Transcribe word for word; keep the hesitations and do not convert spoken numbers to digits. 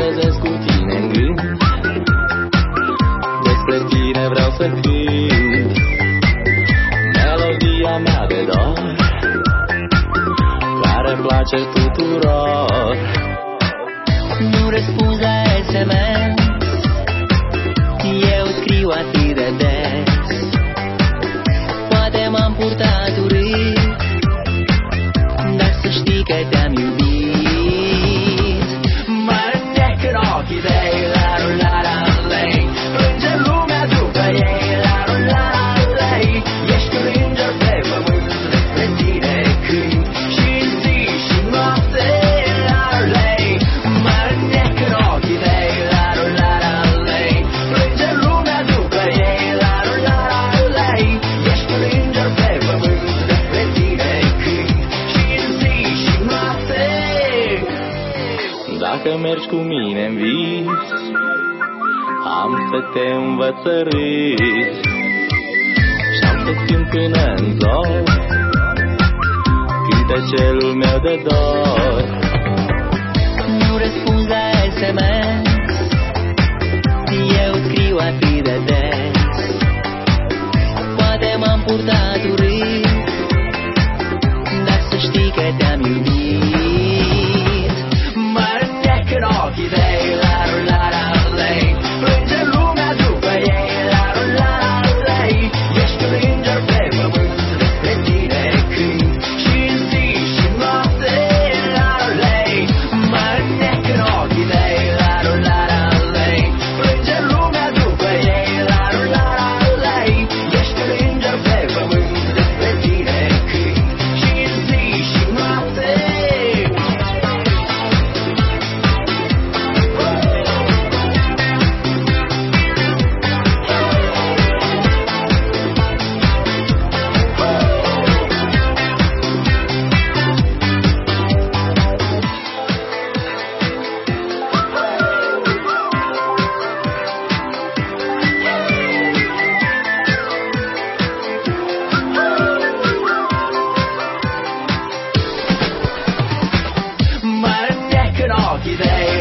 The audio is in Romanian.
trezesc cu tine în gând, despre tine vreau să cânt melodia mea de dor, care place tuturor. Nu răspunzi la S M S, eu scriu atât de des. Poate m-am purtat urât, dar să știi că te-am iubit. Mă înnec în ochii tăi, la rularea lei, plânge lumea după ei, la rularea lei. Ești un înger pe pământ, despre tine cânt și în zi și noapte, la lei. Mă înnec în ochii tăi, la rularea lei, plânge lumea după ei, la rularea lei. Ești un înger pe pământ, despre tine cânt și în zi și noapte. Dacă mergi cu mine în vis, am să te învăț să râzi și-am să cânt până în zor cântecelul meu de dor. Nu răspunzi la S M S, eu scriu atât de des. Poate m-am purtat urât, dar să știi că te-am iubit. Mă înnec în ochii tăi, la rularea lei, plânge lumea după ei, la rularea lei. Ești un înger pe pământ, despre tine cânt și în zi și noapte, la lei. Mă înnec în ochii tăi, la rularea lei, plânge lumea după ei, la rularea lei. Ești un înger pe pământ, despre tine cânt și în zi și noapte. Mă înnec în ochii tăi,